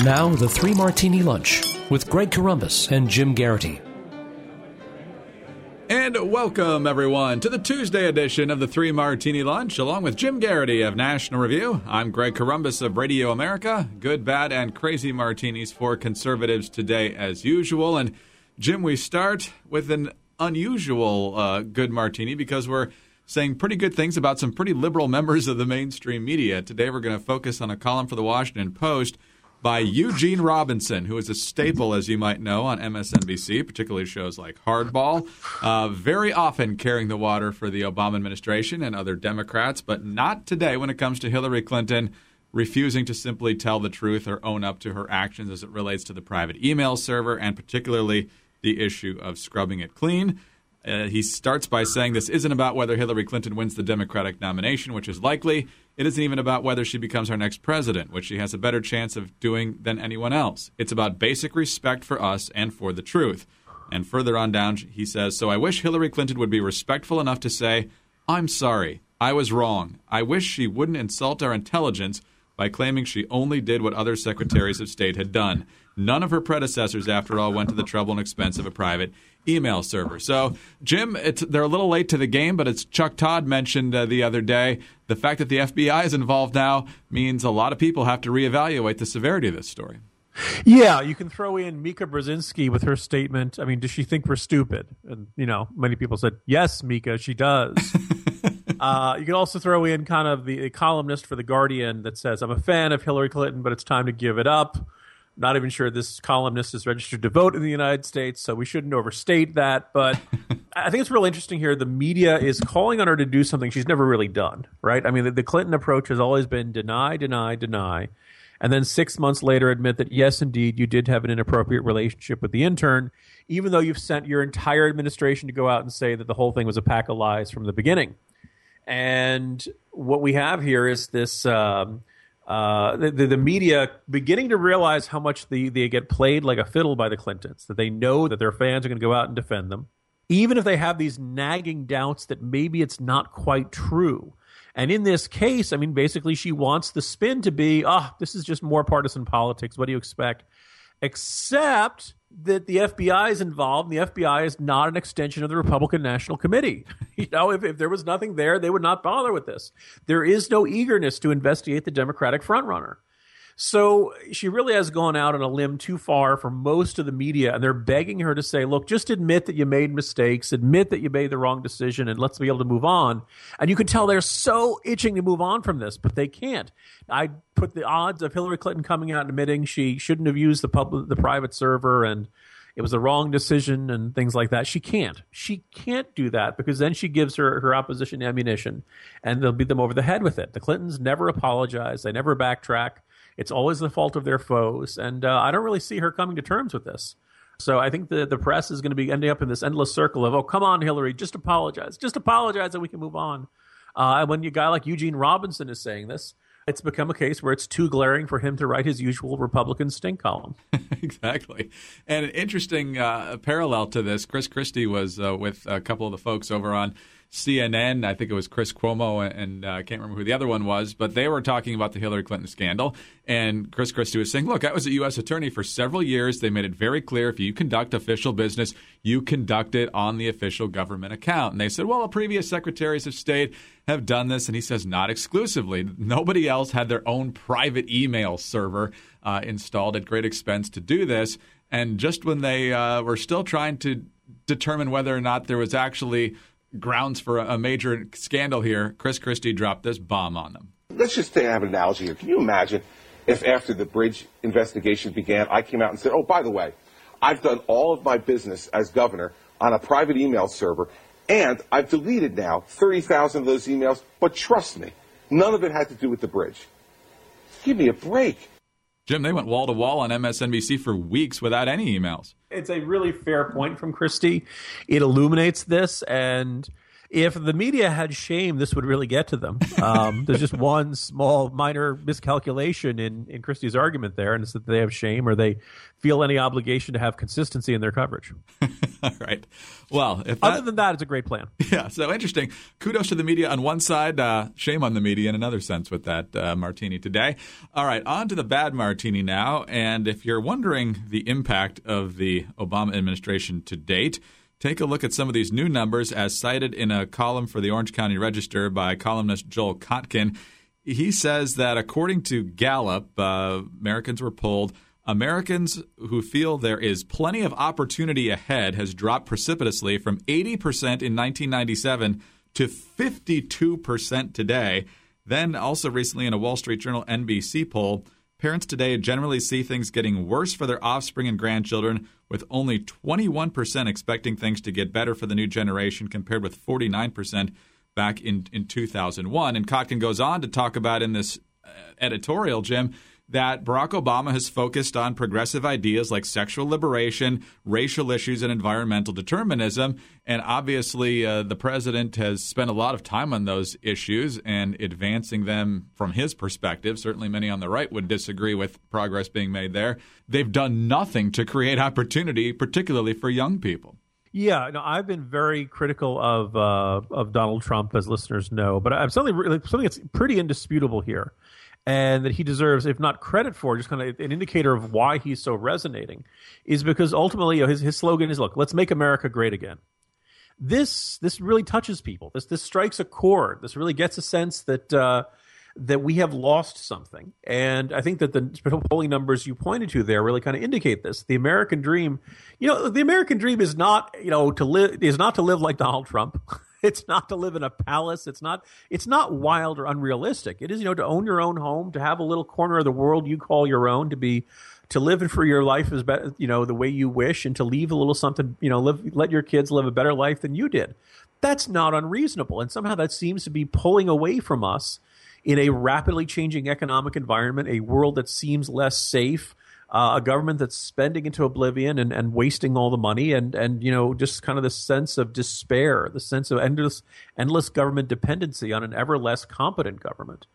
Now, the Three Martini Lunch with Greg Corombos and Jim Garrity. And welcome, everyone, to the Tuesday edition of the Three Martini Lunch, along with Jim Garrity of National Review. I'm Greg Corombos of Radio America. Good, bad, and crazy martinis for conservatives today, as usual. And, Jim, we start with an unusual good martini because we're saying pretty good things about some pretty liberal members of the mainstream media. Today we're going to focus on a column for the Washington Post by Eugene Robinson, who is a staple, as you might know, on MSNBC, particularly shows like Hardball, very often carrying the water for the Obama administration and other Democrats, but not today when it comes to Hillary Clinton refusing to simply tell the truth or own up to her actions as it relates to the private email server and particularly the issue of scrubbing it clean. He starts by saying this isn't about whether Hillary Clinton wins the Democratic nomination, which is likely. It isn't even about whether she becomes our next president, which she has a better chance of doing than anyone else. It's about basic respect for us and for the truth. And further on down, he says, so I wish Hillary Clinton would be respectful enough to say, I'm sorry, I was wrong. I wish she wouldn't insult our intelligence by claiming she only did what other secretaries of state had done. None of her predecessors, after all, went to the trouble and expense of a private email server. So, Jim, they're a little late to the game, but as Chuck Todd mentioned the other day, the fact that the FBI is involved now means a lot of people have to reevaluate the severity of this story. Yeah, you can throw in Mika Brzezinski with her statement. I mean, does she think we're stupid? And, many people said, yes, Mika, she does. You can also throw in kind of the columnist for The Guardian that says, I'm a fan of Hillary Clinton, but it's time to give it up. Not even sure this columnist is registered to vote in the United States, so we shouldn't overstate that. But I think it's real interesting here. The media is calling on her to do something she's never really done, right? I mean, the Clinton approach has always been deny, deny, deny. And then 6 months later admit that, yes, indeed, you did have an inappropriate relationship with the intern, even though you've sent your entire administration to go out and say that the whole thing was a pack of lies from the beginning. And what we have here is this the media beginning to realize how much they get played like a fiddle by the Clintons, that they know that their fans are going to go out and defend them, even if they have these nagging doubts that maybe it's not quite true. And in this case, I mean, basically she wants the spin to be, this is just more partisan politics. What do you expect? Except that the FBI is involved. And the FBI is not an extension of the Republican National Committee. If there was nothing there, they would not bother with this. There is no eagerness to investigate the Democratic frontrunner. So she really has gone out on a limb too far for most of the media, and they're begging her to say, look, just admit that you made mistakes, admit that you made the wrong decision, and let's be able to move on. And you can tell they're so itching to move on from this, but they can't. I put the odds of Hillary Clinton coming out and admitting she shouldn't have used the private server and it was the wrong decision and things like that. She can't. She can't do that because then she gives her opposition ammunition, and they'll beat them over the head with it. The Clintons never apologize. They never backtrack. It's always the fault of their foes. And I don't really see her coming to terms with this. So I think the press is going to be ending up in this endless circle of, oh, come on, Hillary, just apologize. Just apologize and we can move on. And when a guy like Eugene Robinson is saying this, it's become a case where it's too glaring for him to write his usual Republican stink column. Exactly. And an interesting parallel to this, Chris Christie was with a couple of the folks over on CNN. I think it was Chris Cuomo, and I can't remember who the other one was, but they were talking about the Hillary Clinton scandal. And Chris Christie was saying, look, I was a U.S. attorney for several years. They made it very clear if you conduct official business, you conduct it on the official government account. And they said, well, previous secretaries of state have done this. And he says, not exclusively. Nobody else had their own private email server installed at great expense to do this. And just when they were still trying to determine whether or not there was actually grounds for a major scandal here, Chris Christie dropped this bomb on them. Let's just say I have an analogy here. Can you imagine if after the Bridge investigation began, I came out and said, oh, by the way, I've done all of my business as governor on a private email server, and I've deleted now 30,000 of those emails, but trust me, none of it had to do with the bridge. Give me a break. Jim, they went wall-to-wall on MSNBC for weeks without any emails. It's a really fair point from Christie. It illuminates this, and if the media had shame, this would really get to them. There's just one small minor miscalculation in Christie's argument there, and it's that they have shame or they feel any obligation to have consistency in their coverage. All right. Well, other than that, it's a great plan. Yeah, so interesting. Kudos to the media on one side, shame on the media in another sense with that martini today. All right, on to the bad martini now. And if you're wondering the impact of the Obama administration to date, take a look at some of these new numbers as cited in a column for the Orange County Register by columnist Joel Kotkin. He says that according to Gallup, Americans were polled. Americans who feel there is plenty of opportunity ahead has dropped precipitously from 80% in 1997 to 52% today. Then also recently in a Wall Street Journal NBC poll, parents today generally see things getting worse for their offspring and grandchildren, with only 21% expecting things to get better for the new generation compared with 49% back in 2001. And Kotkin goes on to talk about in this editorial, Jim, that Barack Obama has focused on progressive ideas like sexual liberation, racial issues, and environmental determinism. And obviously, the president has spent a lot of time on those issues and advancing them from his perspective. Certainly many on the right would disagree with progress being made there. They've done nothing to create opportunity, particularly for young people. Yeah, no, I've been very critical of Donald Trump, as listeners know, but I'm something that's pretty indisputable here. And that he deserves, if not credit for, just kind of an indicator of why he's so resonating, is because ultimately his slogan is, look, let's make America great again. This really touches people. This strikes a chord. This really gets a sense that we have lost something. And I think that the polling numbers you pointed to there really kind of indicate this. The American dream, the American dream is not, to live like Donald Trump. It's not to live in a palace. It's not wild or unrealistic. It is, to own your own home, to have a little corner of the world you call your own, to live for your life as the way you wish, and to leave a little something, let your kids live a better life than you did. That's not unreasonable, and somehow that seems to be pulling away from us in a rapidly changing economic environment, a world that seems less safe. A government that's spending into oblivion and wasting all the money, and just kind of the sense of despair, the sense of endless government dependency on an ever less competent government.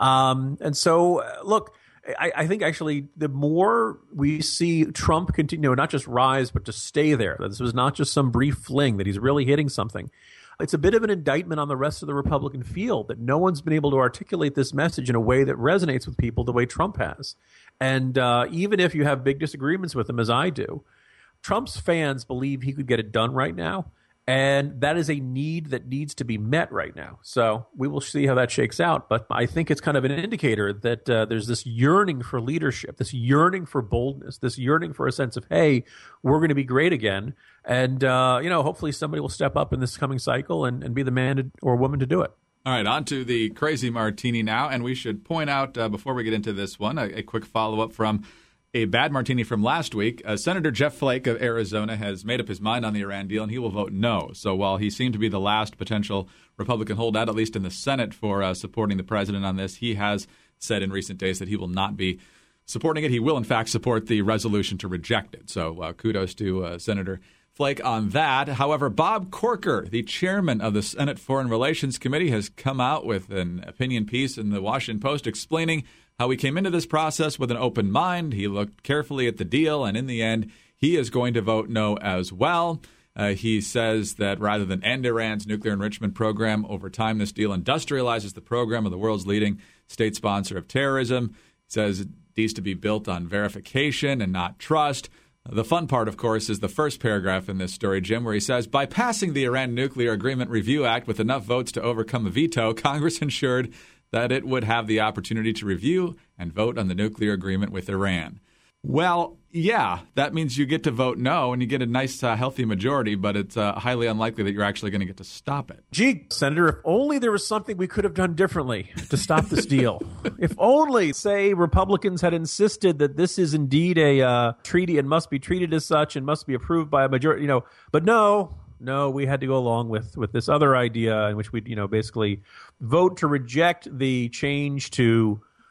And so, look, I think actually the more we see Trump continue, not just rise, but to stay there, that this was not just some brief fling, that he's really hitting something. It's a bit of an indictment on the rest of the Republican field that no one's been able to articulate this message in a way that resonates with people the way Trump has. And even if you have big disagreements with him, as I do, Trump's fans believe he could get it done right now. And that is a need that needs to be met right now. So we will see how that shakes out. But I think it's kind of an indicator that there's this yearning for leadership, this yearning for boldness, this yearning for a sense of, hey, we're going to be great again. And, hopefully somebody will step up in this coming cycle and be the man or woman to do it. All right, on to the crazy martini now. And we should point out, before we get into this one, a quick follow-up from a bad martini from last week. Senator Jeff Flake of Arizona has made up his mind on the Iran deal, and he will vote no. So while he seemed to be the last potential Republican holdout, at least in the Senate, for supporting the president on this, he has said in recent days that he will not be supporting it. He will, in fact, support the resolution to reject it. So kudos to Senator Flake on that. However, Bob Corker, the chairman of the Senate Foreign Relations Committee, has come out with an opinion piece in the Washington Post explaining how he came into this process with an open mind. He looked carefully at the deal, and in the end, he is going to vote no as well. He says that rather than end Iran's nuclear enrichment program, over time this deal industrializes the program of the world's leading state sponsor of terrorism. He says it needs to be built on verification and not trust. The fun part, of course, is the first paragraph in this story, Jim, where he says, by passing the Iran Nuclear Agreement Review Act with enough votes to overcome a veto, Congress ensured that it would have the opportunity to review and vote on the nuclear agreement with Iran. Well, yeah, that means you get to vote no, and you get a nice, healthy majority, but it's highly unlikely that you're actually going to get to stop it. Gee, Senator, if only there was something we could have done differently to stop this deal. If only, say, Republicans had insisted that this is indeed a treaty and must be treated as such and must be approved by a majority, but no, we had to go along with this other idea in which we, basically vote to reject the change to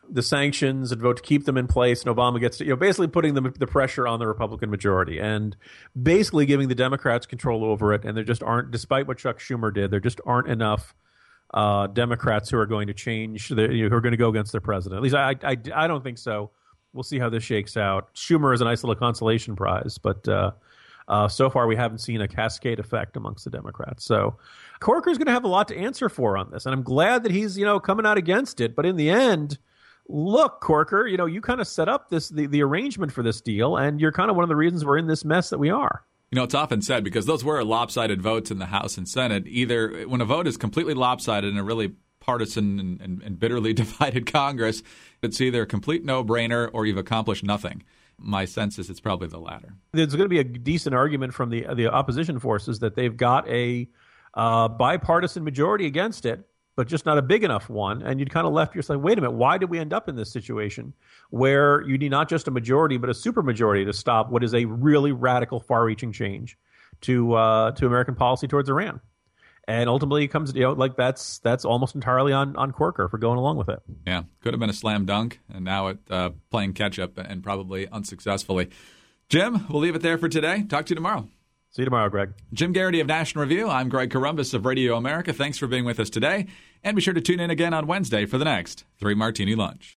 the sanctions and vote to keep them in place, and Obama gets to, basically putting the pressure on the Republican majority and basically giving the Democrats control over it. And there just aren't, despite what Chuck Schumer did, there just aren't enough Democrats who are going to change, who are going to go against their president. At least I don't think so. We'll see how this shakes out. Schumer is a nice little consolation prize, but so far we haven't seen a cascade effect amongst the Democrats. So Corker's going to have a lot to answer for on this, and I'm glad that he's coming out against it. But in the end, look, Corker, you kind of set up the arrangement for this deal, and you're kind of one of the reasons we're in this mess that we are. It's often said, because those were lopsided votes in the House and Senate, either when a vote is completely lopsided in a really partisan and bitterly divided Congress, it's either a complete no-brainer or you've accomplished nothing. My sense is it's probably the latter. There's going to be a decent argument from the opposition forces that they've got a bipartisan majority against it, but just not a big enough one. And you'd kind of left yourself, wait a minute, why did we end up in this situation where you need not just a majority, but a supermajority to stop what is a really radical, far-reaching change to American policy towards Iran? And ultimately, it comes, that's almost entirely on Corker for going along with it. Yeah, could have been a slam dunk, and now it playing catch up and probably unsuccessfully. Jim, we'll leave it there for today. Talk to you tomorrow. See you tomorrow, Greg. Jim Garrity of National Review. I'm Greg Corombos of Radio America. Thanks for being with us today, and be sure to tune in again on Wednesday for the next 3 Martini Lunch.